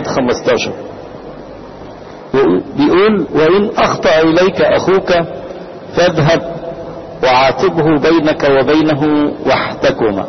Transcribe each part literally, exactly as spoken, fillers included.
خمستاشر بيقول وإن أخطأ إليك أخوك فاذهب وعاتبه بينك وبينه واحتكما.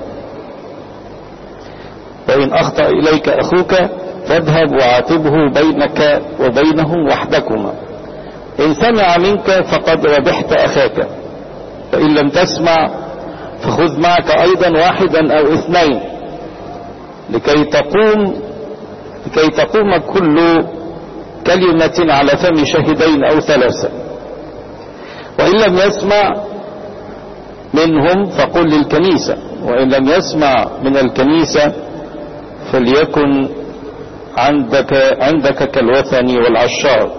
وإن أخطأ إليك أخوك فاذهب وعاتبه بينك وبينه واحتكما. إن سمع منك فقد ربحت أخاك، فإن لم تسمع فخذ معك أيضا واحدا أو اثنين لكي تقوم لكي تقوم كل كلمة على فم شاهدين أو ثلاثة. وإن لم يسمع منهم فقل للكنيسة، وإن لم يسمع من الكنيسة فليكن عندك عندك كالوثني والعشار.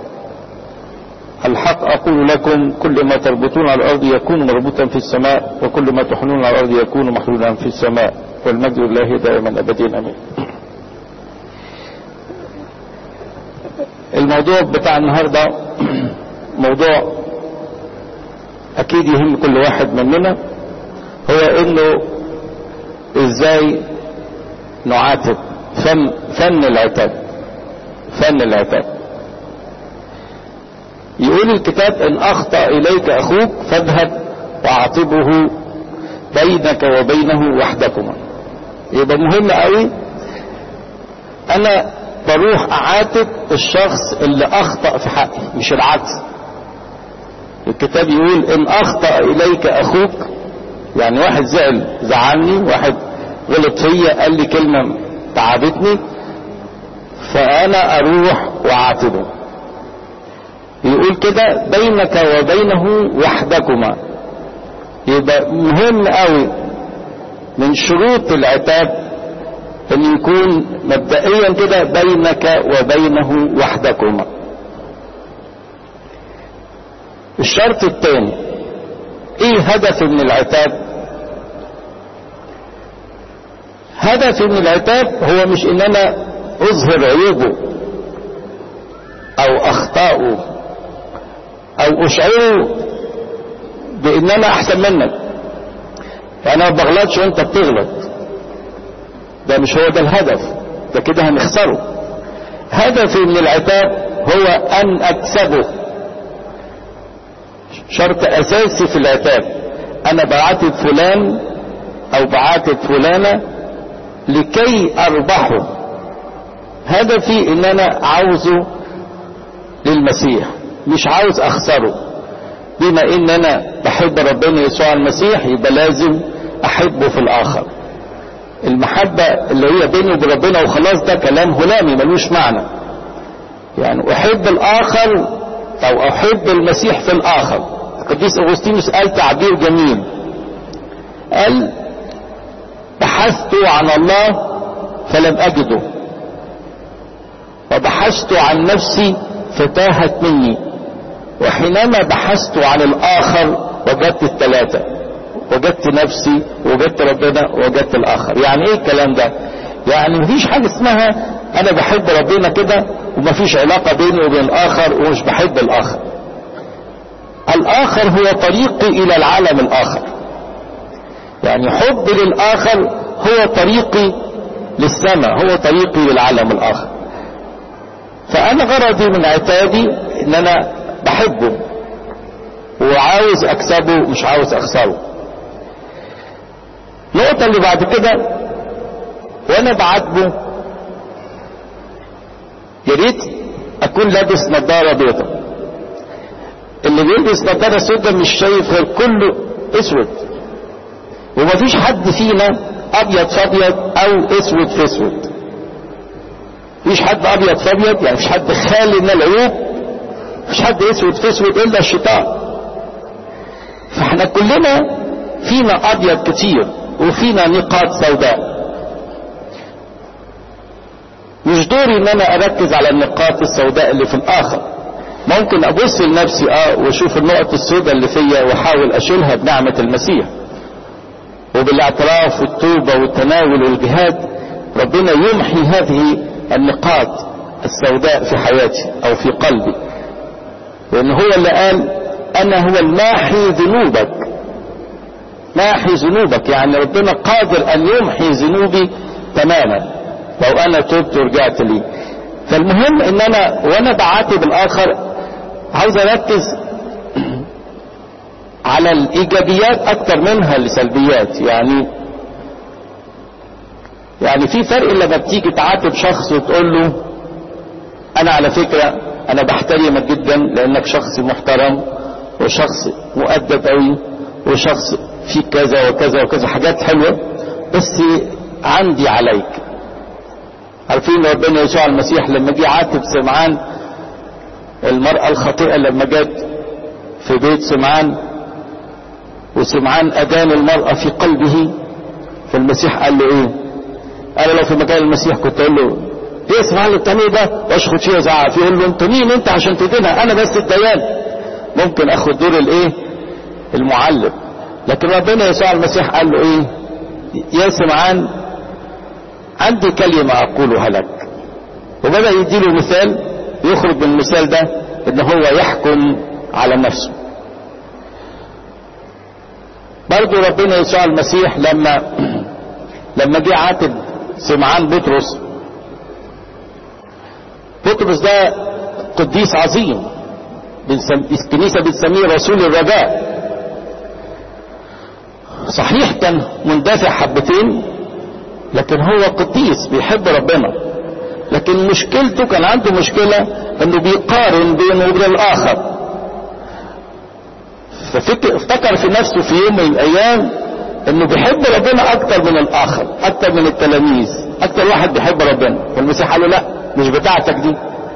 الحق أقول لكم كل ما تربطون على الأرض يكون مربوطا في السماء، وكل ما تحلون على الأرض يكون محلولا في السماء، والمجد لله دائما أبدين أمين. الموضوع بتاع النهاردة موضوع أكيد يهم كل واحد مننا، هو إنه إزاي نعاتب، فن, فن العتاب فن العتاب. يقول الكتاب إن أخطأ إليك أخوك فاذهب وعاتبه بينك وبينه وحدكما. يبقى مهم قوي أنا بروح أعاتب الشخص اللي أخطأ في حقي مش العكس. الكتاب يقول إن أخطأ إليك أخوك، يعني واحد زعل زعلني، واحد غلط فيا قال لي كلمة تعبتني، فأنا أروح وأعاتبه. يقول كده بينك وبينه وحدكما. يبقى مهم قوي من شروط العتاب ان يكون مبدئيا كده بينك وبينه وحدكما. الشرط الثاني ايه هدف من العتاب؟ هدف من العتاب هو مش ان انا اظهر عيوبه او اخطائه او اشعره بان انا احسن منك، يعني انا ما بغلطش وانت بتغلط. ده مش هو ده الهدف، ده كده هنخسره. هدفي من العتاب هو ان اكسبه. شرط اساسي في العتاب، انا بعاتب فلان او بعاتب فلانة لكي اربحه. هدفي ان انا عاوزه للمسيح، مش عاوز اخسره. بما ان انا بحب ربنا يسوع المسيح يبقى لازم احبه في الاخر. المحبة اللي هي بيني وبين ربنا وخلاص ده كلام هلامي ملوش معنى. يعني احب الاخر او احب المسيح في الاخر. القديس اغسطينوس قال تعبير جميل، قال بحثت عن الله فلم اجده، وبحثت عن نفسي فتاهت مني، وحينما بحثت عن الاخر وجدت الثلاثة، وجدت نفسي وجدت ربنا وجدت الاخر. يعني ايه الكلام ده؟ يعني مفيش حاجة اسمها انا بحب ربنا كده ومفيش علاقة بيني وبين الاخر ومش بحب الاخر. الاخر هو طريقي الى العالم الاخر، يعني حب للاخر هو طريقي للسماء، هو طريقي للعالم الاخر. فانا غرضي من عتابي ان انا بحبه وعاوز اكسبه مش عاوز اخسره. النقطة اللي بعد كده وانا بعاتبه يا ريت اكون لابس نظارة بيضاء. اللي بيلبس نظارة سوداء مش شايف غير كله اسود، ومفيش حد فينا ابيض في ابيض او اسود في اسود. مفيش حد ابيض في ابيض، يعني مفيش حد خالي من العيوب، مفيش حد اسود في اسود الا الشيطان. فاحنا كلنا فينا ابيض كتير وفينا نقاط سوداء. مش دوري ان انا اركز على النقاط السوداء اللي في الاخر. ممكن ابص لنفسي اه واشوف النقط السوداء اللي فيا واحاول اشيلها بنعمة المسيح، وبالاعتراف والتوبة والتناول والجهاد ربنا يمحي هذه النقاط السوداء في حياتي او في قلبي. لان هو اللي قال انا هو الماحي ذنوبك. ماحي ذنوبك يعني ربنا قادر ان يمحي ذنوبي تماما لو انا تبت ورجعت لي. فالمهم ان انا وانا بعاتب الاخر عاوز اركز على الايجابيات اكتر منها السلبيات. يعني يعني في فرق لما بتيجي تعاتب شخص وتقول له انا على فكرة انا بحترمك جدا لانك شخص محترم وشخص مؤدب قوي وشخص فيه كذا وكذا وكذا حاجات حلوة، بس عندي عليك. عارفين ربنا يسوع المسيح لما جه عاتب سمعان المرأة الخاطئة لما جت في بيت سمعان وسمعان أدان المرأة في قلبه، فالمسيح قال له ايه؟ قال لو في مكان المسيح كنت اقول له ايه سمعان اللي بتعمله ده واشخد فيه وزعق فيه، يقول له انت مين انت عشان تدينها؟ انا بس الديان، ممكن اخد دور الايه؟ المعلم. لكن ربنا يسوع المسيح قال له ايه؟ يا سمعان عندي كلمة اقولها لك، وبدأ يديله مثال يخرج من المثال ده ان هو يحكم على نفسه. برضو ربنا يسوع المسيح لما لما جه عاتب سمعان بطرس، بطرس ده قديس عظيم، الكنيسة بتسميه رسول الرجاء. صحيح كان مندفع حبتين، لكن هو قديس بيحب ربنا، لكن مشكلته كان عنده مشكلة انه بيقارن بينه وبين الاخر. فافتكر في نفسه في يوم من الايام انه بيحب ربنا اكتر من الاخر، اكتر من التلاميذ، اكتر واحد بيحب ربنا. والمسيح قال له لا مش بتاعتك دي،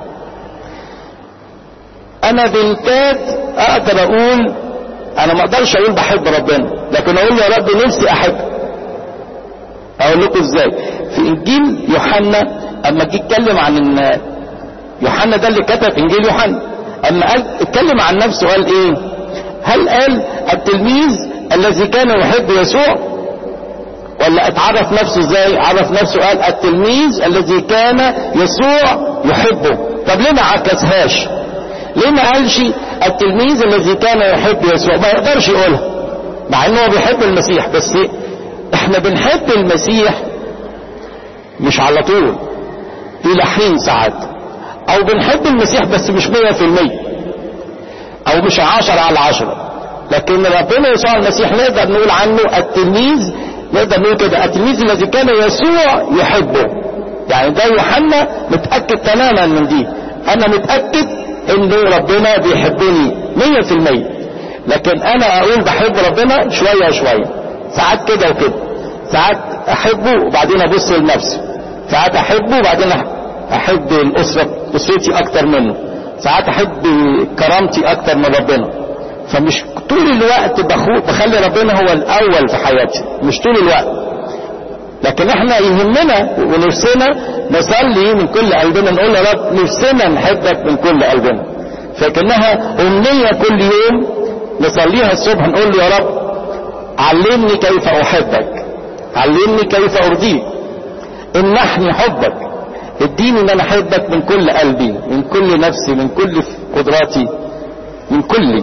انا بالكاد اقدر اقول، انا ما اقدرش اقول بحب ربنا، لكن اقول يا رب نفسي احب. اقول لكم ازاي؟ في انجيل يوحنا اما جه يتكلم عن ان يوحنا ده اللي كتب انجيل يوحنا، اما قال اتكلم عن نفسه قال ايه؟ هل قال التلميذ الذي كان يحب يسوع؟ ولا اتعرف نفسه ازاي؟ عرف نفسه قال التلميذ الذي كان يسوع يحبه. طب ليه ما عكسهاش؟ ليه ما قالش التلميذ الذي كان يحب يسوع؟ ما يقدرش يقولها مع انه بيحب المسيح، بس احنا بنحب المسيح مش على طول، الى حين ساعات، او بنحب المسيح بس مش مية في المية او مش عشرة على عشرة. لكن ربنا يسوع المسيح نقدر نقول عنه التلميذ، نقدر نقول كده التلميذ الذي كان يسوع يحبه. يعني ده يوحنا متأكد تماما من دي، انا متأكد انه ربنا بيحبني مية في المية، لكن انا اقول بحب ربنا شوية شوية، ساعات كده وكده، ساعات احبه وبعدين ابص لنفسي، ساعات احبه وبعدين احب الاسرة اسرتي اكتر منه، ساعات احب كرامتي اكتر من ربنا. فمش طول الوقت بخلي ربنا هو الاول في حياتي، مش طول الوقت. لكن احنا يهمنا ونفسنا نصلي من كل قلبنا، نقول يا رب نفسنا نحبك من كل قلبنا. فكأنها امنية كل يوم نصليها الصبح، نقول له يا رب علمني كيف احبك، علمني كيف ارضيك، امنحني حبك، اديني ان انا احبك من كل قلبي، من كل نفسي، من كل قدراتي، من كل.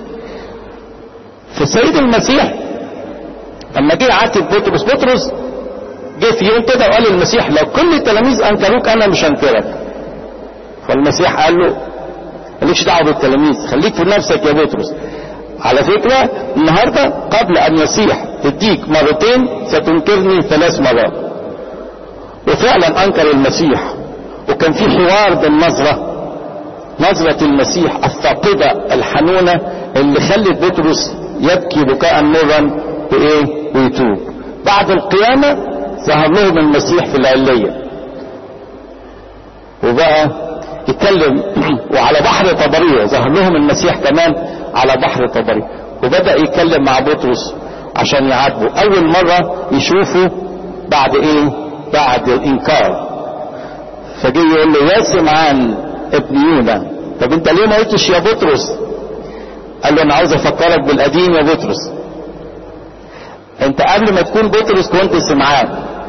فالسيد المسيح لما جه عاتب بطرس، بطرس جه في يوم كده وقال للمسيح لو كل التلاميذ انكروك انا مش هنكرك. فالمسيح قال له مالكش دعوه بالتلاميذ، خليك في نفسك يا بطرس. على فكره النهارده قبل ان يصيح تديك مرتين ستنكرني ثلاث مرات. وفعلا انكر المسيح، وكان في حوار بالنظره، نظره المسيح الثاقبه الحنونه اللي خلت بطرس يبكي بكاء مرا بايه؟ ويتوب. بعد القيامه ظهر لهم المسيح في العليه وبقى يتكلم، وعلى بحر طبريه ظهر لهم المسيح كمان على بحر طبريه، وبدأ يتكلم مع بطرس عشان يعاتبه. اول مرة يشوفه بعد ايه؟ بعد الانكار. فجي يقول له يا سمعان ابن يونا، طب انت ليه ما قلتش يا بطرس؟ قال له انا عاوز افكرك بالقديم يا بطرس، انت قبل ما تكون بطرس كنت سمعان.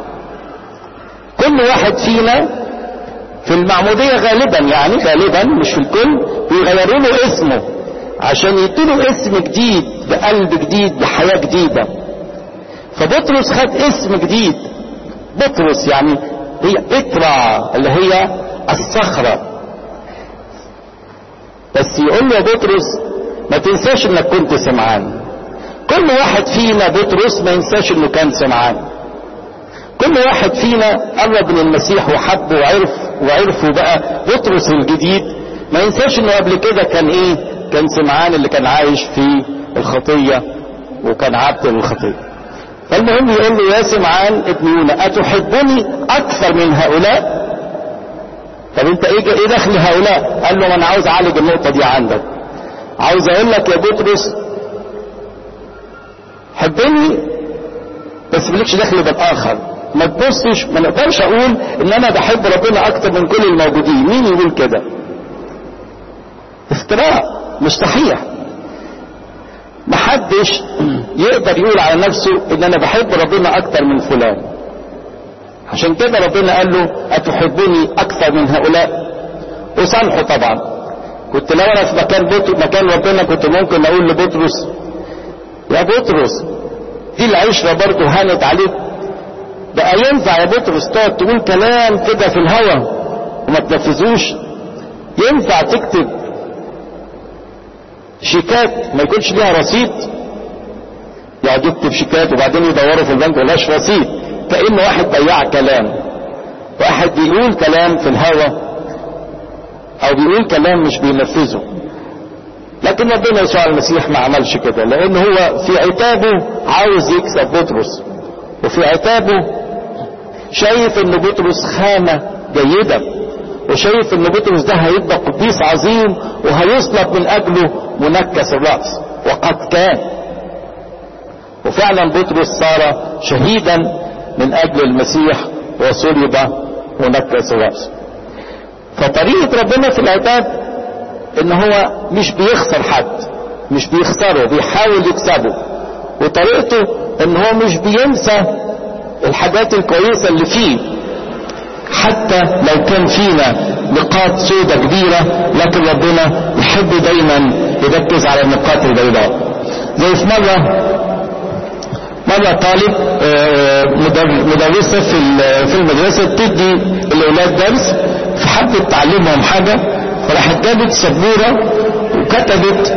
كل واحد فينا في المعمودية غالبا، يعني غالبا مش في الكل، بيغيروا له اسمه عشان يديله اسم جديد بقلب جديد بحياة جديدة. فبطرس خد اسم جديد، بطرس يعني هي بترا اللي هي الصخرة. بس يقول له يا بطرس ما تنساش انك كنت سمعان. كل واحد فينا بطرس ما ينساش انه كان سمعان. كل واحد فينا قرب من المسيح وحبه وعرف وعرفه بقى بطرس الجديد، ما ينساش انه قبل كده كان ايه؟ كان سمعان اللي كان عايش في الخطية وكان عبد للخطية. فالمهم يقول له يا سمعان ابن يونا اتحبني اكثر من هؤلاء؟ طب انت ايه ايه دخل هؤلاء؟ قال له ما انا عاوز اعالج النقطة دي عندك. عاوز اقول لك يا بطرس حبني بس مالكش دخل بالاخر. ما تبصش، ما نقدرش اقول ان انا بحب ربنا اكتر من كل الموجودين. مين يقول كده؟ افتراء، مش صحيح. محدش يقدر يقول على نفسه ان انا بحب ربنا اكتر من فلان. عشان كده ربنا قال له اتحبني اكثر من هؤلاء؟ وصالحه طبعا. كنت لو انا في مكان بطرس مكان ربنا كنت ممكن اقول لبطرس يا بطرس دي العشرة برضه هانت عليك. بقى ينفع يا بطرس تقعد تقول كلام كده في الهوا وما تنفذوش؟ ينفع تكتب شيكات ما يكونش ليها رصيد؟ يقعد يكتب شيكات وبعدين يدوروا في البنك ملهاش رصيد، كأن واحد بياع كلام، واحد بيقول كلام في الهوا او بيقول كلام مش بينفذه. لكن ربنا يسوع المسيح ما عملش كده، لان هو في عتابه عاوز يكسب بطرس، وفي عتابه شايف ان بطرس خامة جيدة، وشايف ان بطرس ده هيبقى قديس عظيم وهيصلب من اجله منكس الرأس، وقد كان. وفعلا بطرس صار شهيدا من اجل المسيح وصلب منكس الرأس. فطريقة ربنا في العتاب ان هو مش بيخسر حد، مش بيخسره، بيحاول يكسبه. وطريقته ان هو مش بينسى الحاجات الكويسة اللي فيه، حتى لو كان فينا نقاط سودة كبيرة، لكن ربنا يحب دايما يركز على النقاط البيضاء. زي في مرة مرة طالب مدرسة في المدرسة تدي الأولاد درس، فحبت تعلمهم حاجة، فراحت جابت سبورة وكتبت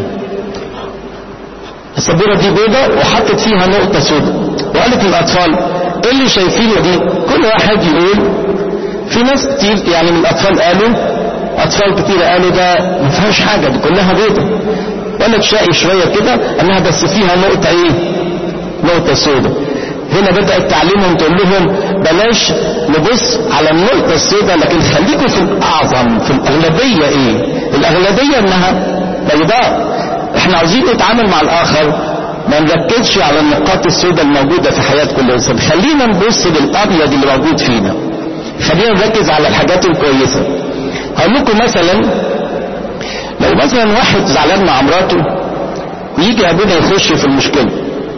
السبورة دي بيضة وحطت فيها نقطة سودة، وقالت للأطفال ايه اللي شايفينه دي؟ كل واحد يقول. في ناس كتير يعني من الأطفال قالوا، أطفال كتير قالوا ده ما فيهاش حاجة، دي كلها بيضة. ولد شقي شوية كده انها بس فيها نقطة ايه؟ نقطة سودة. هنا بدأت تعليمهم تقول لهم بلاش نبص على النقطة السوداء، لكن خليكم في الأعظم، في الأغلبية. ايه الأغلبية؟ انها بيضاء. احنا عاوزين نتعامل مع الآخر ما نركزش على النقاط السوداء الموجودة في حياة كل إنسان، خلينا نبص للأبيض اللي موجود فينا، خلينا نركز على الحاجات الكويسة. هقول لكم مثلا، لو مثلا واحد زعلان مع مراته ويجي ابونا يخش في المشكلة،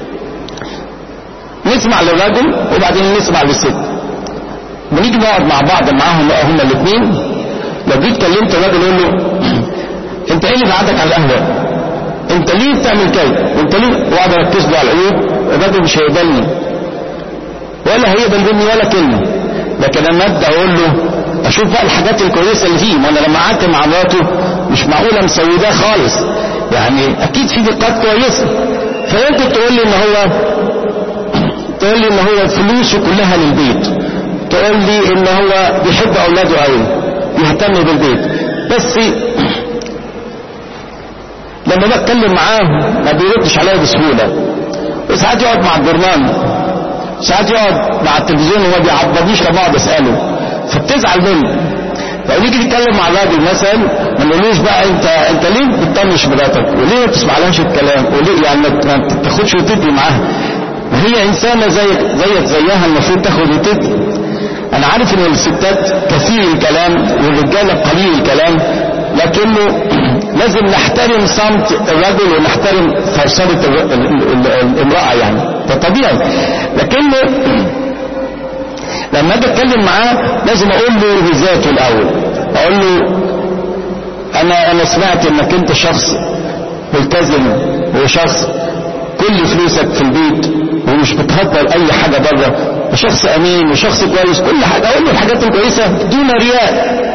نسمع للراجل وبعدين نسمع للست، ونيجي نقعد مع بعض معاهم هما الاثنين. لو جيت كلمت الراجل يقول له انت ايه اللي بعدك على القهوة؟ انت ليه بتعمل كده؟ انت ليه؟ واقعد اركز له على العيوب، الراجل مش هيقبلني ولا هيقبل مني ولا كلمة. لكن انا ابدا اقول له اشوف بقى الحاجات الكويسة اللي فيه، ما انا لما قعدت مع مراته مش معقولة مسوداه خالص، يعني اكيد في نقاط كويسة. فيمكن تقول لي ان هو تقول لي ان هو فلوسه كلها للبيت، تقول لي ان هو بيحب اولاده قوي، بيهتم بالبيت، بس لما بتكلم معاه ما بيردش عليا بسهولة. وساعات يقعد مع الجرنان، ساعات يقعد مع التلفزيون وما بيعبرنيش لما اقعد اساله، فبتزعل منه. فنيجي نتكلم مع الراجل مثلا ما نقولوش بقى انت انت ليه بتطنش مراتك؟ وليه ما بتسمعلهاش الكلام؟ وليه يعني ما تاخدش وتدي معاها؟ هي انسانه زيك زيك زيها، المفروض تاخد وتدي. انا عارف ان الستات كثير الكلام والرجاله قليل الكلام، لكنه لازم نحترم صمت الرجل ونحترم فرصله الامراه، يعني ده طبيعي. لكنه لما اجي اتكلم معاه لازم اقول له بذاته الاول، اقول له انا انا سمعت انك انت شخص ملتزم وشخص كل فلوسك في البيت ومش بتهدر اي حاجه بره، وشخص امين وشخص كويس، كل حاجه اقول له الحاجات الكويسه دون رياء.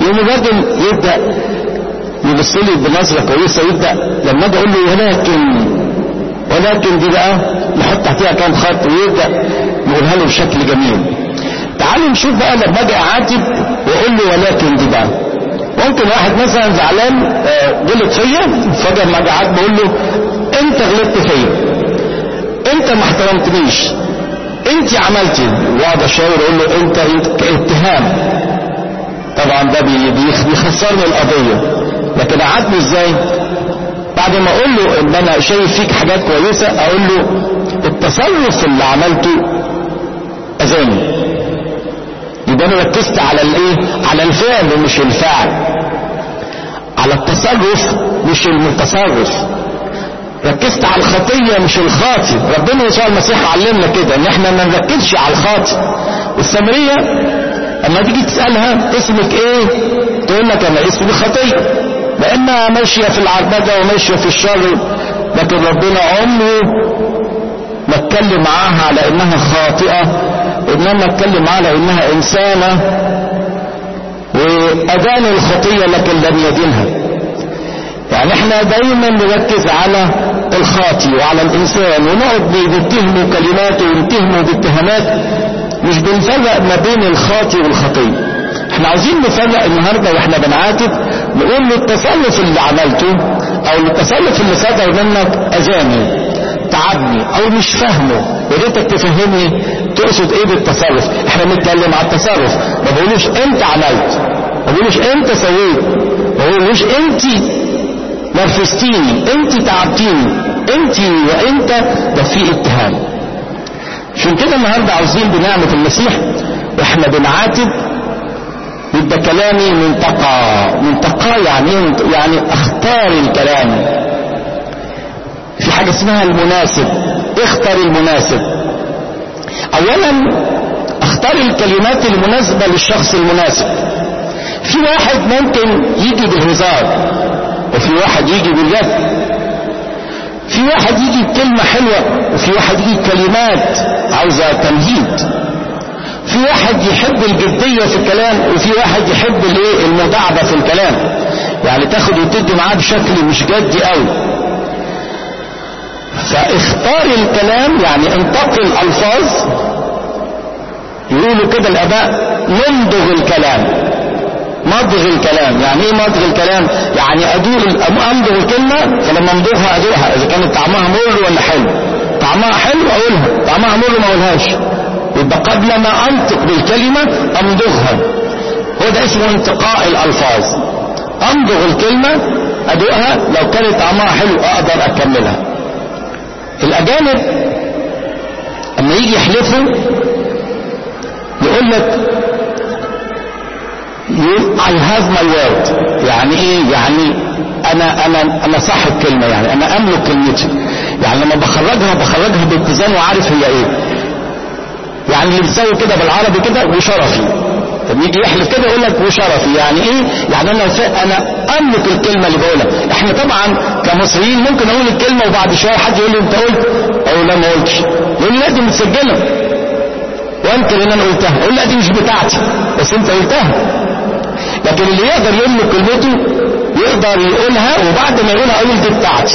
يوم الراجل يبدأ يبص لي بنظرة كويسة، يبدأ لما اجي اقول له ولكن ولكن دي بقى نحط تحتها كام خط ويبدأ يقولها له بشكل جميل. تعالوا نشوف بقى لما اجي اعاتب واقول له ولكن دي بقى. ممكن واحد مثلا زعلان غلط فيا، فجأة لما اجي اعاتبه اقول له انت غلطت فيا، انت ما احترمتنيش، انت عملتي، واقعد اشاور اقول له انت اتهام. طبعا ده بيخسرني القضية. لكن اعاتبه ازاي؟ بعد ما اقول له ان انا شايف فيك حاجات كويسة اقول له التصرف اللي عملته اذاني. يبقى انا ركزت على الايه؟ على الفعل مش الفاعل، على التصرف مش المتصرف. ركزت على الخطية مش الخاطئ. ربنا يسوع المسيح علمنا كده ان احنا ما نركزش على الخاطئ. والسامرية اما تيجي تسألها اسمك ايه تقول لك انا اسمي خطية، لانها ماشية في العربدة وماشية في الشر. لكن ربنا عمره ما اتكلم معاها على انها خاطئة، انما اتكلم معاها على انها انسانة وادان الخطية لكن لم يدينها. يعني احنا دايما نركز على الخاطئ وعلى الانسان ونقعد نتهمه كلماته ونتهمه باتهامات، مش بنفرق ما بين الخاطئ والخطية. احنا عاوزين نفرق النهاردة واحنا بنعاتب، نقول له التصرف اللي عملته او التصرف اللي صدر منك اذاني، تعبني او مش فاهمه، يا ريتك تفهمني تقصد ايه بالتصرف. احنا بنتكلم على التصرف، ما بقولوش انت عملت، ما بقولوش انت سويت، ما بقولوش انت نرفزتيني، انت تعبتيني، انت وانت، ده في اتهام. عشان كده النهارده عاوزين بنعمة المسيح واحنا بنعاتب يبقى كلامي منتقى. منتقى يعني ايه؟ يعني اختار الكلام. في حاجة اسمها المناسب، اختار المناسب. اولا اختار الكلمات المناسبة للشخص المناسب. في واحد ممكن يجي بالهزار، وفي واحد يجي بالجد. في واحد يجي بكلمة حلوة، وفي واحد يجي كلمات عاوزة تمهيد. في واحد يحب الجدية في الكلام، وفي واحد يحب الايه؟ المداعبة في الكلام، يعني تاخد وتدي معاه بشكل مش جدي قوي. فاختار الكلام يعني انتقي الالفاظ. يقولوا كده الاباء نمضغ الكلام. مضغ الكلام يعني ايه مضغ الكلام؟ يعني ادوق امضغ الكلمة، فلما امضغها ادوقها اذا كانت طعمها مر ولا حلو. طعمها حلو اقولها، طعمها مر ما اقولهاش. يبقى قبل ما انطق بالكلمة امضغها. هو ده اسمه انتقاء الالفاظ. امضغ الكلمة ادوقها، لو كانت طعمها حلو اقدر اكملها. الاجانب اما يجي يحلفوا يقول لك I have my word. يعني ايه؟ يعني انا انا انا صاحب كلمة، يعني انا املك كلمتي. يعني لما بخرجها بخرجها باتزان وعارف هي ايه. يعني اللي بيسوي كده بالعربي كده وشرفي. طب يجي يحلف كده يقول لك وشرفي، يعني ايه؟ يعني انا انا املك الكلمة اللي بقولها. احنا طبعا كمصريين ممكن اقول الكلمة وبعد شوية حد يقول لي انت قلت، اقول لا ما قلتش، يقول لي لا دي متسجلة وانكر ان انا قلتها، اقول لا دي مش بتاعتي بس انت قلتها. لكن اللي يقدر يملك كلمته يقدر يقولها، وبعد ما يقولها اقول دي بتاعتي.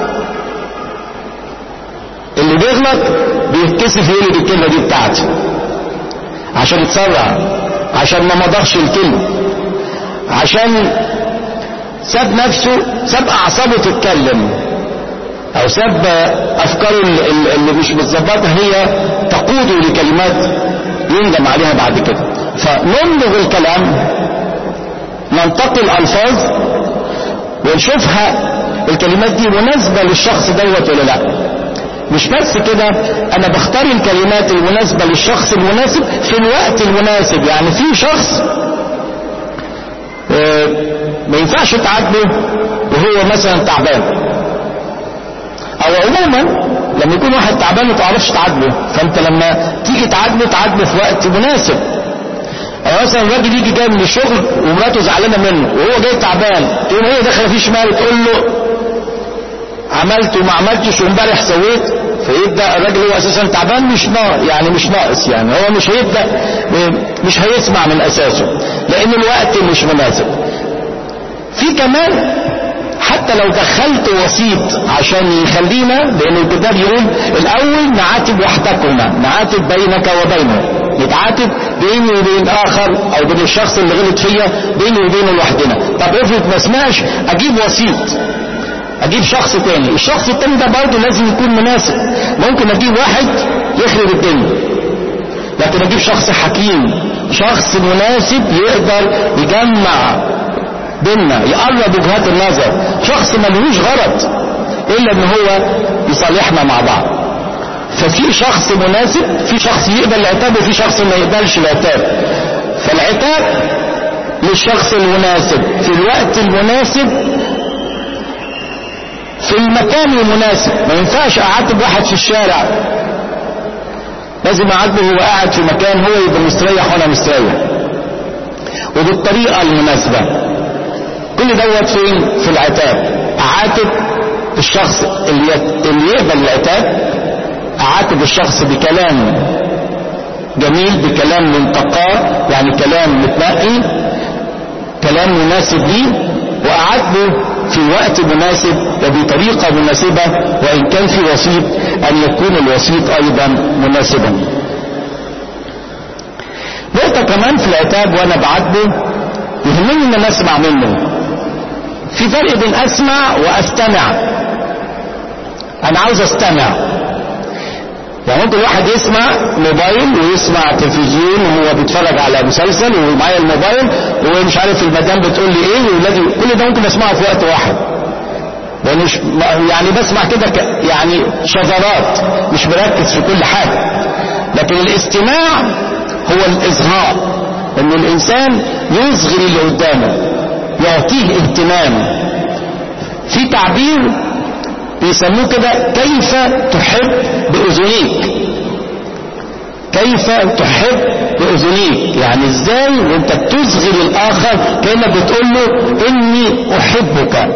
اللي بيغلط بيتكسف يقول دي الكلمه دي بتاعتي عشان يتسرع، عشان ما مضغش الكلمه، عشان ساب نفسه، ساب اعصابه تتكلم، او ساب افكاره اللي مش متظبطه هي تقوده لكلمات يندم عليها بعد كده. فنمضغ الكلام، ننتقي الالفاظ ونشوفها الكلمات دي مناسبة للشخص دوت ولا لا. مش بس كده، انا بختار الكلمات المناسبة للشخص المناسب في الوقت المناسب. يعني في شخص ما ينفعش تعاتبه وهو مثلا تعبان، او عموما لما يكون واحد تعبان ما تعرفش تعاتبه، فانت لما تيجي تعاتبه تعاتبه في وقت مناسب. او مثلا الراجل يجي جاي من الشغل ومراته زعلانه منه وهو جاي تعبان، تقوم هي داخله فيه شمال تقول له عملت وما عملتش وامبارح سويت، فيبدأ الراجل هو اساسا تعبان، مش ناقص يعني مش ناقص يعني هو مش هيبدأ مش هيسمع من اساسه لان الوقت مش مناسب. في كمان حتى لو دخلت وسيط عشان يخلينا، لان الكتاب يقول الاول نعاتب وحدكما، نعاتب بينك وبينه، نتعاتب بيني وبين اخر او بين الشخص اللي غلط فيا بيني وبينه لوحدنا. طب افرض ما اسمعش، اجيب وسيط، اجيب شخص تاني، الشخص التاني ده برضه لازم يكون مناسب. ممكن اجيب واحد يخرب الدنيا، لكن اجيب شخص حكيم، شخص مناسب يقدر يجمع بيننا، يقرب وجهات النظر، شخص ملهوش غرض الا ان هو يصالحنا مع بعض. ففي شخص مناسب، في شخص يقبل العتاب وفي شخص ما يقبلش العتاب. فالعتاب للشخص المناسب في الوقت المناسب في المكان المناسب. ما ينفعش اعاتب واحد في الشارع، لازم اعاتبه وهو قاعد في مكان هو يبقى مستريح وانا مستريح وبالطريقه المناسبه. كل دوت فين؟ في العتاب. اعاتب الشخص اللي اللي يقبل العتاب، اعاتب الشخص بكلام جميل، بكلام منتقاه يعني كلام متنقي، كلام مناسب ليه، واعاتبه في وقت مناسب وبطريقه مناسبه، وان كان في وسيط ان يكون الوسيط ايضا مناسبا. نقطه كمان في العتاب وانا بعاتبه يهمني ان انا اسمع منه. في فرق بين اسمع واستمع. انا عاوز استمع، يعني ممكن واحد يسمع موبايل ويسمع تلفزيون وهو بيتفرج على مسلسل ومعايا الموبايل ومش عارف المدام بتقول لي ايه وولادي، كل ده ممكن اسمعه في وقت واحد، ومش يعني بسمع كده يعني شذرات، مش مركز في كل حاجه. لكن الاستماع هو الاصغاء، ان الانسان يصغي اللي قدامه، يعطيه اهتمام. في تعبير بيسموه كده كيف تحب بأذنيك، كيف تحب بأذنيك، يعني ازاي وانت بتصغي للآخر كأنك بتقول له اني احبك.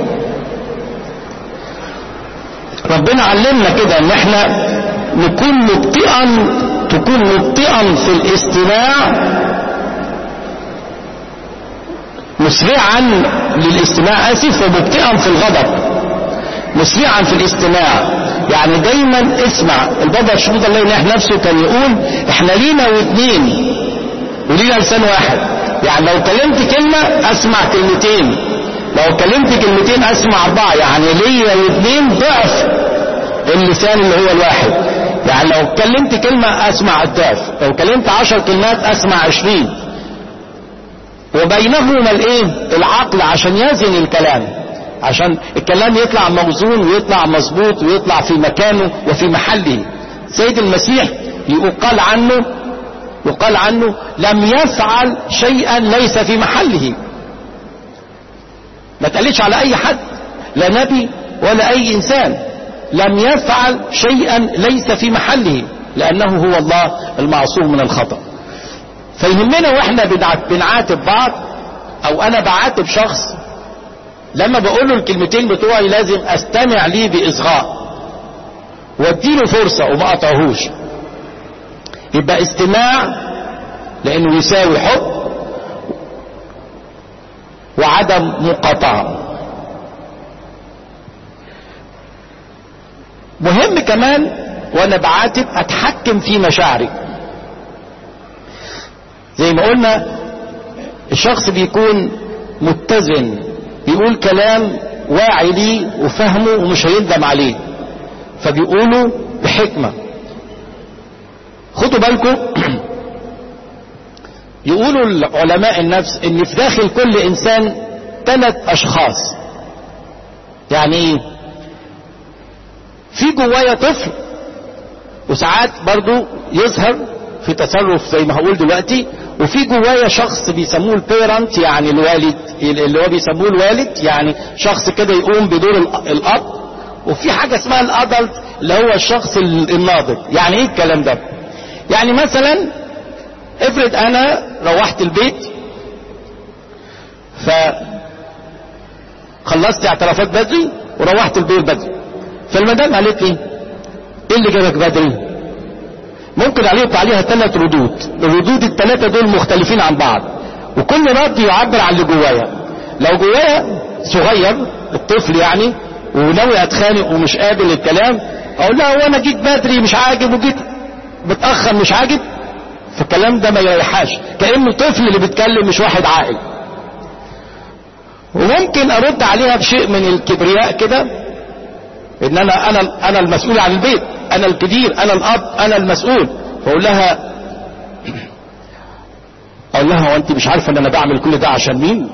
ربنا علمنا كده ان احنا نكون مبطئا، تكون مبطئا في الاستماع، مسرعا للاستماع اسف، ومبطئا في الغضب. مسرعا في الاستماع يعني دايما اسمع. البابا شنودة الله ينيح نفسه كان يقول احنا لينا واثنين ولينا لسان واحد، يعني لو كلمت كلمة اسمع كلمتين، لو كلمت كلمتين اسمع اربعة، يعني ليا واثنين ضعف اللسان اللي هو الواحد. يعني لو كلمت كلمة اسمع الضعف، لو كلمت عشر كلمات اسمع عشرين. وبينهما الايه؟ العقل عشان يزن الكلام، عشان الكلام يطلع موزون ويطلع مظبوط ويطلع في مكانه وفي محله. سيد المسيح يقال عنه يقال عنه لم يفعل شيئا ليس في محله. ما تقلتش على اي حد، لا نبي ولا اي انسان، لم يفعل شيئا ليس في محله، لانه هو الله المعصوم من الخطأ. فيهمنا واحنا بنعاتب بعض او انا بعاتب شخص، لما بقول له الكلمتين بتوعي لازم استمع ليه باصغاء واديله فرصه وما اقطعهوش. يبقى استماع لانه يساوي حب وعدم مقاطعه. مهم كمان وانا بعاتب اتحكم في مشاعري. زي ما قلنا الشخص بيكون متزن، بيقول كلام واعي ليه وفهمه ومش هيندم عليه، فبيقوله بحكمة. خدوا بالكم يقولوا العلماء النفس ان في داخل كل انسان ثلاث اشخاص. يعني ايه؟ في جوايا طفل، وساعات برضو يظهر في تصرف زي ما هقول دلوقتي، وفي جوايا شخص بيسموه البيرنت، يعني الوالد اللي هو بيسموه الوالد، يعني شخص كده يقوم بدور الاب. وفي حاجة اسمها الادلت اللي هو الشخص الناضج. يعني ايه الكلام ده؟ يعني مثلا افرض انا روحت البيت فخلصت اعترافات بدري وروحت البيت بدري، فالمدام قالت لي ايه اللي جابك بدري؟ ممكن عليه عليها ثلاث ردود، الردود الثلاثه دول مختلفين عن بعض، وكل رد يعبر عن اللي جوايا. لو جوايا صغير الطفل يعني وناوي اتخانق ومش قابل الكلام، اقول لها هو انا جيت بدري مش عاجب وجيت متاخر مش عاجب، فالكلام ده ما يريحهاش، كانه طفل اللي بيتكلم مش واحد عاقل. وممكن ارد عليها بشيء من الكبرياء كده، ان انا انا انا المسؤول عن البيت، انا الكبير، انا الاب، انا المسؤول، فاقول لها اقول لها هو انت مش عارفه ان انا بعمل كل ده عشان مين؟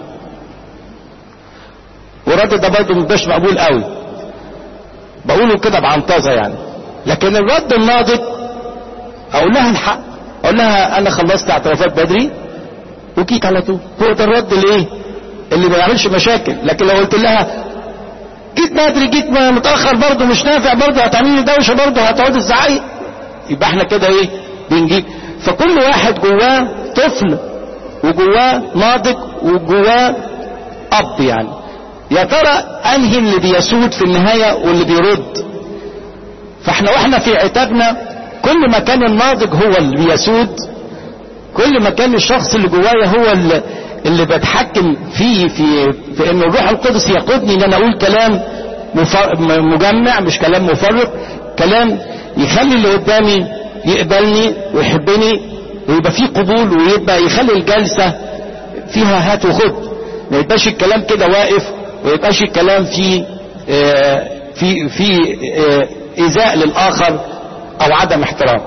والرد ده برضه مش مقبول قوي، بقوله كده بعنطزه يعني. لكن الرد الناضج اقول لها الحق، اقول لها انا خلصت اعترافات بدري وجيت على طول، هو ده الرد الايه اللي ما يعملش مشاكل. لكن لو قلت لها جيت بدري جيت متاخر برضه مش نافع، برضه هتعملي دوشه، برضه هتقعد الزعيق، يبقى احنا كده ايه بنجيب. فكل واحد جواه طفل وجواه ناضج وجواه اب يعني. يا ترى انهي اللي بيسود في النهايه واللي بيرد؟ فاحنا واحنا في عتابنا كل ما كان الناضج هو اللي بيسود، كل ما كان الشخص اللي جوايا هو اللي, اللي بتحكم فيه في في ان الروح القدس يقودني ان انا اقول كلام مجمع مش كلام مفرق، كلام يخلي اللي قدامي يقبلني ويحبني ويبقى فيه قبول، ويبقى يخلي الجلسه فيها هات وخد، ما يبقاش الكلام كده واقف، ويبقاش الكلام فيه آه في في آه ايذاء للاخر او عدم احترام.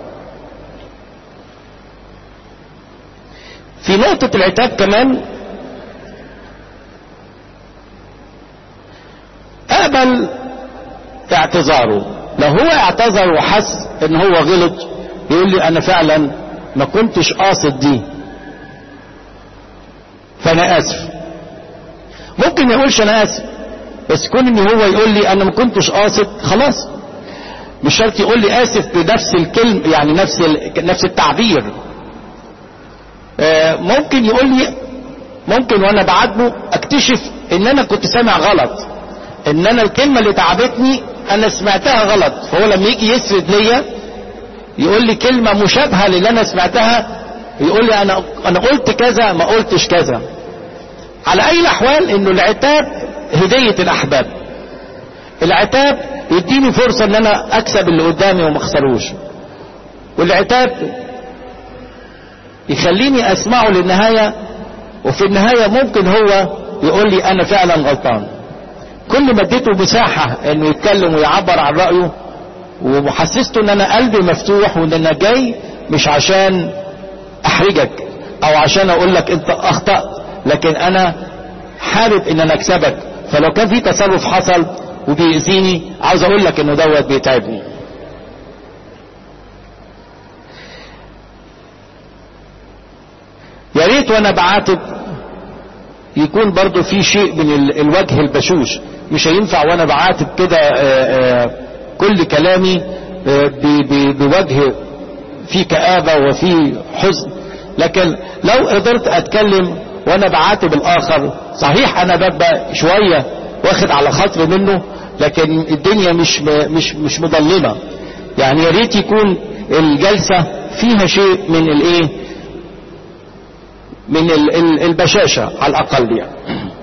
في نقطة العتاب كمان اقبل اعتذاره، لو هو اعتذر وحس ان هو غلط يقول لي انا فعلا ما كنتش قاصد دي فانا اسف. ممكن يقولش انا اسف، بس كون ان هو يقول لي انا ما كنتش قاصد خلاص، مش شرط يقول لي اسف بنفس الكلمة يعني نفس نفس التعبير. آه ممكن يقول لي، ممكن وانا بعاتبه اكتشف ان انا كنت سامع غلط، ان انا الكلمة اللي تعبتني انا سمعتها غلط، فهو لما يجي يسرد ليا يقول لي كلمة مشابهة للي انا سمعتها، يقول لي انا انا قلت كذا ما قلتش كذا. على اي الاحوال انه العتاب هدية الاحباب، العتاب يديني فرصة ان انا اكسب اللي قدامي وما اخسروش، والعتاب يخليني اسمعه للنهاية، وفي النهاية ممكن هو يقول لي انا فعلا غلطان. كل ما اديته مساحة انه يتكلم ويعبر عن رأيه ومحسسته ان انا قلبي مفتوح وان انا جاي مش عشان احرجك او عشان اقول لك انت اخطأت، لكن انا حابب ان انا اكسبك، فلو كان في تصرف حصل وبيأذيني عاوز اقول لك انه دوت بيتعبني. يا ريت وانا بعاتب يكون برضو في شيء من الوجه البشوش، مش هينفع وانا بعاتب كده كل كلامي بوجه في كآبة وفي حزن. لكن لو قدرت اتكلم وانا بعاتب الاخر، صحيح انا ببقى شوية واخد على خاطر منه، لكن الدنيا مش مش مش مضلمة يعني. يا ريت يكون الجلسة فيها شيء من الايه، من البشاشة على الاقل يعني.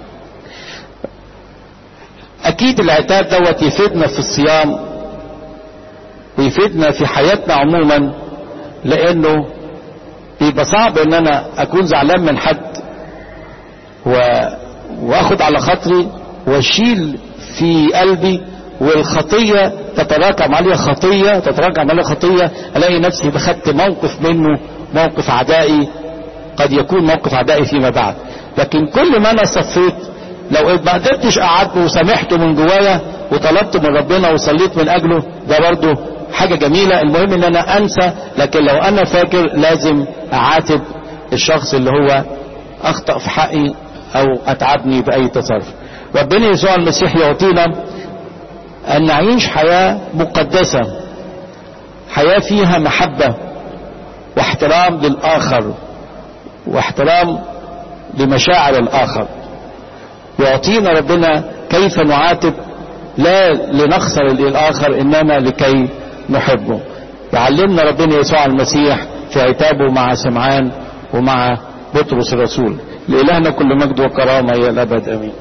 اكيد العتاب دوت يفيدنا في الصيام ويفيدنا في حياتنا عموما، لانه بيبقى صعب ان انا اكون زعلان من حد و... واخد على خاطري واشيل في قلبي، والخطية تتراكم عليها خطية تتراكم عليها خطية، الاقي نفسي بخدت موقف منه، موقف عدائي، قد يكون موقف عدائي فيما بعد. لكن كل ما انا صفيت، لو ما قدرتش اقعده وسامحته من جوايا وطلبت من ربنا وصليت من اجله، ده برضه حاجة جميلة. المهم ان انا انسى، لكن لو انا فاكر لازم اعاتب الشخص اللي هو اخطأ في حقي او اتعبني باي تصرف. ربنا يسوع المسيح يعطينا ان نعيش حياة مقدسة، حياة فيها محبة واحترام للاخر واحترام لمشاعر الاخر. يعطينا ربنا كيف نعاتب، لا لنخسر الاخر انما لكي نحبه. يعلمنا ربنا يسوع المسيح في عتابه مع سمعان ومع بطرس الرسول. لإلهنا كل مجد وكرامة إلى الأبد آمين.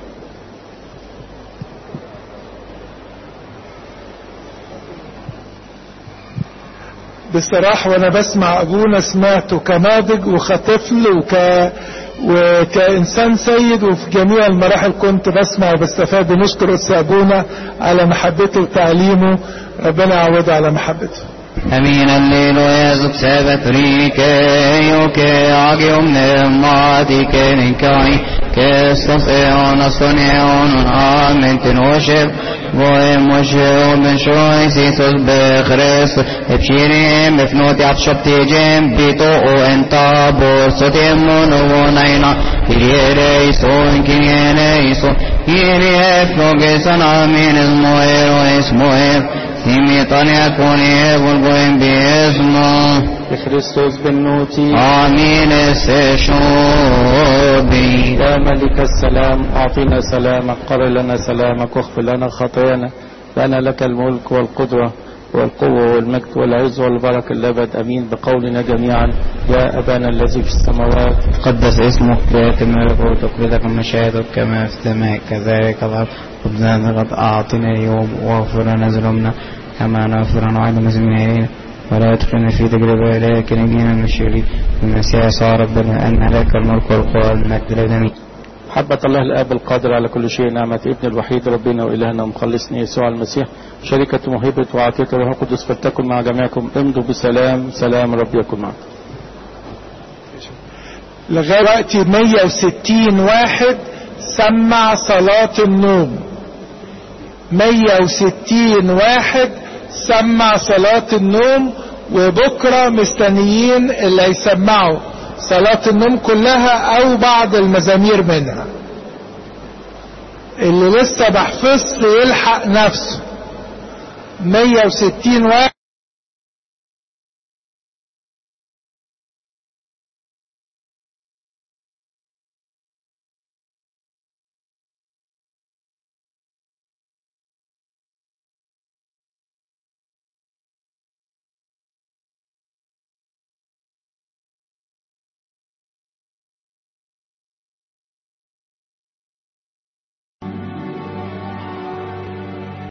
بصراحة وانا بسمع ابونا سمعته كناضج وكطفل وك وكإنسان سيد، وفي جميع المراحل كنت بسمع وبستفاد. نشكر أستاذ أبونا على محبته وتعليمه، ربنا يعوضه على محبته. Amin alleluia subsevetri ke yoke agium nemati ke nikai ke sofeon asoneon amen tenoshev goem moshe ben shoy sisos bechres epshirim befnoti afshoptijem bito o entabo sotem mononaina kiriere son kiriere so kiriere flogesan amen esmoer o esmoer Simitane akoni volgoim biesmo Christos bennuti Amin eseshobi يا ملك السلام أعطينا سلامك، قر لنا سلامك، واغفر لنا خطايانا، لأن لك الملك والقدرة والقوة والمجد والعز والبركة الأبد آمين. بقولنا جميعا يا أبانا الذي في السماوات قدس اسمك يأتي ملكوتك بتكن مشيئتك كما في السماء كذلك الأرض. خبزنا الغد أعطنا اليوم واغفر لنا ذنوبنا كما نغفر عن المذنبين ولا تدخلنا في تجربة لكن نجينا من الشرير بالمسيح يسوع ربنا أن لك الملك والقوة والمجد للأبد. محبة الله الآب القادر على كل شيء، نعمة ابن الوحيد ربنا وإلهنا ومخلصنا يسوع المسيح، شركة مهبة وعطية الروح القدس فلتكن مع جميعكم. امضوا بسلام، سلام رب يكن معكم. لغاية وقت مية وستين واحد سمع صلاة النوم. مية وستين واحد سمع صلاة النوم، وبكرة مستنيين اللي يسمعوا صلاة النوم كلها او بعض المزامير منها. اللي لسه بحفظ يلحق نفسه. مية وستين واحد